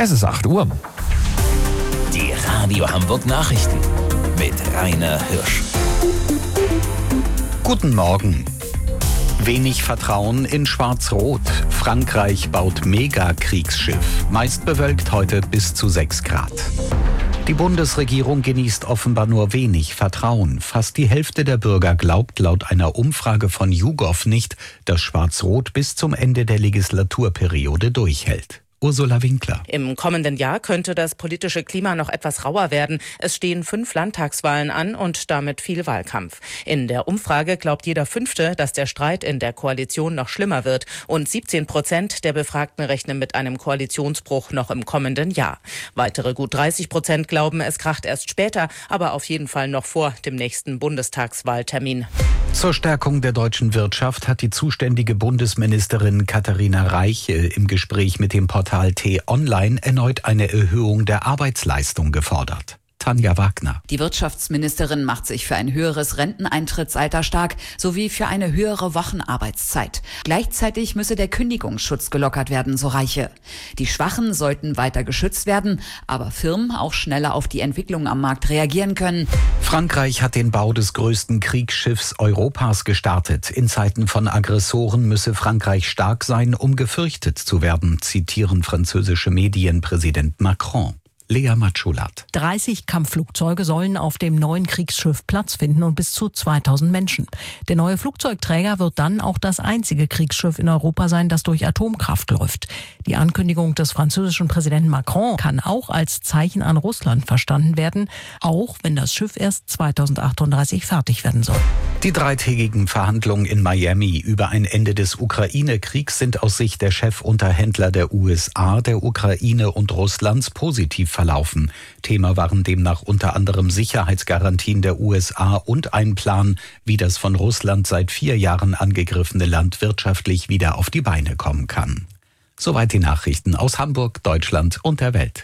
Es ist 8 Uhr. Die Radio Hamburg Nachrichten mit Rainer Hirsch. Guten Morgen. Wenig Vertrauen in Schwarz-Rot. Frankreich baut Megakriegsschiff. Meist bewölkt heute bis zu 6 Grad. Die Bundesregierung genießt offenbar nur wenig Vertrauen. Fast die Hälfte der Bürger glaubt laut einer Umfrage von YouGov nicht, dass Schwarz-Rot bis zum Ende der Legislaturperiode durchhält. Ursula Winkler. Im kommenden Jahr könnte das politische Klima noch etwas rauer werden. Es stehen 5 Landtagswahlen an und damit viel Wahlkampf. In der Umfrage glaubt jeder Fünfte, dass der Streit in der Koalition noch schlimmer wird. Und 17% der Befragten rechnen mit einem Koalitionsbruch noch im kommenden Jahr. Weitere gut 30% glauben, es kracht erst später, aber auf jeden Fall noch vor dem nächsten Bundestagswahltermin. Zur Stärkung der deutschen Wirtschaft hat die zuständige Bundesministerin Katharina Reiche im Gespräch mit dem Portal T-Online erneut eine Erhöhung der Arbeitsleistung gefordert. Tanja Wagner. Die Wirtschaftsministerin macht sich für ein höheres Renteneintrittsalter stark sowie für eine höhere Wochenarbeitszeit. Gleichzeitig müsse der Kündigungsschutz gelockert werden, so Reiche. Die Schwachen sollten weiter geschützt werden, aber Firmen auch schneller auf die Entwicklung am Markt reagieren können. Frankreich hat den Bau des größten Kriegsschiffs Europas gestartet. In Zeiten von Aggressoren müsse Frankreich stark sein, um gefürchtet zu werden, zitieren französische Medien Präsident Macron. Lea Matschulat. 30 Kampfflugzeuge sollen auf dem neuen Kriegsschiff Platz finden und bis zu 2000 Menschen. Der neue Flugzeugträger wird dann auch das einzige Kriegsschiff in Europa sein, das durch Atomkraft läuft. Die Ankündigung des französischen Präsidenten Macron kann auch als Zeichen an Russland verstanden werden, auch wenn das Schiff erst 2038 fertig werden soll. Die 3-tägigen Verhandlungen in Miami über ein Ende des Ukraine-Kriegs sind aus Sicht der Chefunterhändler der USA, der Ukraine und Russlands positiv verlaufen. Thema waren demnach unter anderem Sicherheitsgarantien der USA und ein Plan, wie das von Russland seit 4 Jahren angegriffene Land wirtschaftlich wieder auf die Beine kommen kann. Soweit die Nachrichten aus Hamburg, Deutschland und der Welt.